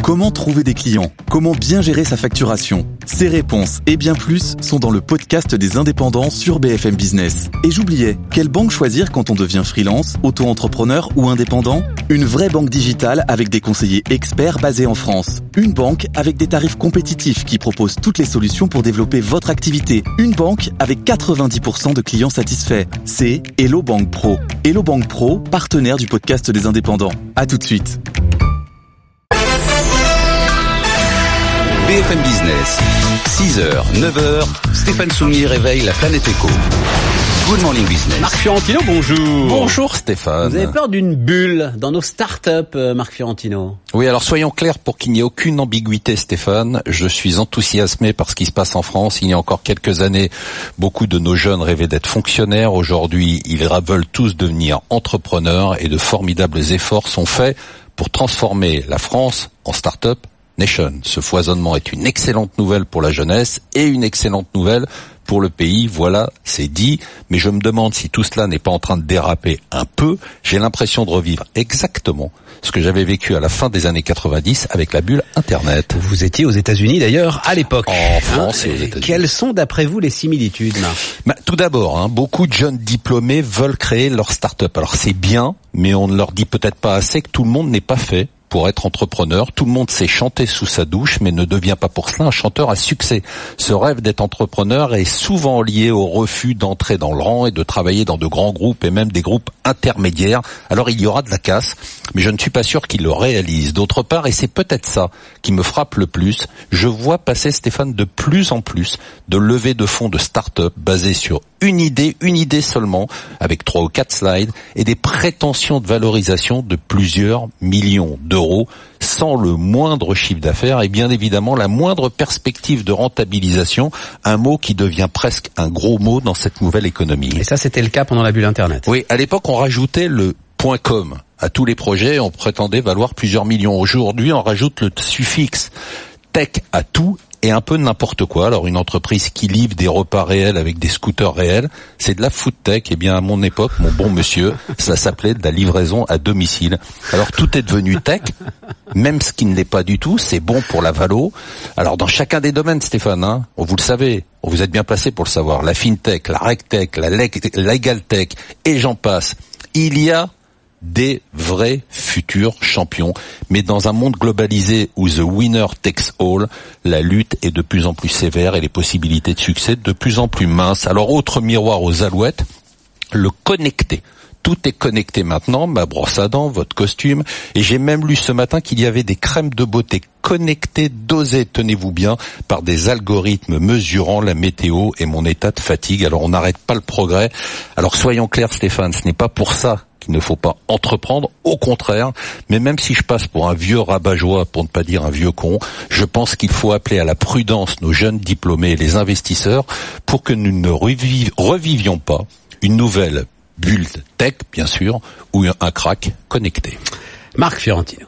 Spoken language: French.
Comment trouver des clients? Comment bien gérer sa facturation? Ces réponses et bien plus sont dans le podcast des indépendants sur BFM Business. Et j'oubliais, quelle banque choisir quand on devient freelance, auto-entrepreneur ou indépendant? Une vraie banque digitale avec des conseillers experts basés en France. Une banque avec des tarifs compétitifs qui propose toutes les solutions pour développer votre activité. Une banque avec 90% de clients satisfaits. C'est Hello Bank Pro. Hello Bank Pro, partenaire du podcast des indépendants. À tout de suite. BFM Business, 6h, 9h, Stéphane Soumier réveille la planète éco. Good morning business. Marc Fiorentino, bonjour. Bonjour Stéphane. Vous avez peur d'une bulle dans nos startups, Marc Fiorentino? Oui, alors soyons clairs pour qu'il n'y ait aucune ambiguïté Stéphane. Je suis enthousiasmé par ce qui se passe en France. Il y a encore quelques années, beaucoup de nos jeunes rêvaient d'être fonctionnaires. Aujourd'hui, ils veulent tous devenir entrepreneurs et de formidables efforts sont faits pour transformer la France en start-up nation. Ce foisonnement est une excellente nouvelle pour la jeunesse et une excellente nouvelle pour le pays. Voilà, c'est dit. Mais je me demande si tout cela n'est pas en train de déraper un peu. J'ai l'impression de revivre exactement ce que j'avais vécu à la fin des années 90 avec la bulle Internet. Vous étiez aux États-Unis d'ailleurs à l'époque. En France et aux États-Unis. Quelles sont d'après vous les similitudes, Marc? Tout d'abord, beaucoup de jeunes diplômés veulent créer leur start-up. Alors c'est bien, mais on ne leur dit peut-être pas assez que tout le monde n'est pas fait pour être entrepreneur. Tout le monde sait chanter sous sa douche, mais ne devient pas pour cela un chanteur à succès. Ce rêve d'être entrepreneur est souvent lié au refus d'entrer dans le rang et de travailler dans de grands groupes et même des groupes intermédiaires. Alors il y aura de la casse, mais je ne suis pas sûr qu'ils le réalisent. D'autre part, et c'est peut-être ça qui me frappe le plus, je vois passer, Stéphane, de plus en plus de levées de fonds de start-up basées sur une idée seulement, avec 3 ou 4 slides, et des prétentions de valorisation de plusieurs millions d'euros, sans le moindre chiffre d'affaires et bien évidemment la moindre perspective de rentabilisation, un mot qui devient presque un gros mot dans cette nouvelle économie. Et ça, c'était le cas pendant la bulle Internet. Oui, à l'époque, on rajoutait le .com à tous les projets, on prétendait valoir plusieurs millions. Aujourd'hui, on rajoute le suffixe tech à tout et un peu n'importe quoi. Alors une entreprise qui livre des repas réels avec des scooters réels, c'est de la food tech. Eh bien à mon époque, mon bon monsieur, ça s'appelait de la livraison à domicile. Alors tout est devenu tech, même ce qui ne l'est pas du tout, c'est bon pour la valo. Alors dans chacun des domaines, Stéphane, vous le savez, vous êtes bien placé pour le savoir, la fintech, la regtech, la legal tech et j'en passe. Il y a des vrais futurs champions. Mais dans un monde globalisé où the winner takes all, la lutte est de plus en plus sévère et les possibilités de succès de plus en plus minces. Alors, autre miroir aux alouettes, le connecté. Tout est connecté maintenant, ma brosse à dents, votre costume. Et j'ai même lu ce matin qu'il y avait des crèmes de beauté connectées, dosées, tenez-vous bien, par des algorithmes mesurant la météo et mon état de fatigue. Alors, on n'arrête pas le progrès. Alors, soyons clairs, Stéphane, ce n'est pas pour ça qu'il ne faut pas entreprendre, au contraire, mais même si je passe pour un vieux rabat-joie, pour ne pas dire un vieux con, je pense qu'il faut appeler à la prudence nos jeunes diplômés et les investisseurs pour que nous ne revivions pas une nouvelle bulle tech, bien sûr, ou un crack connecté. Marc Fiorentino.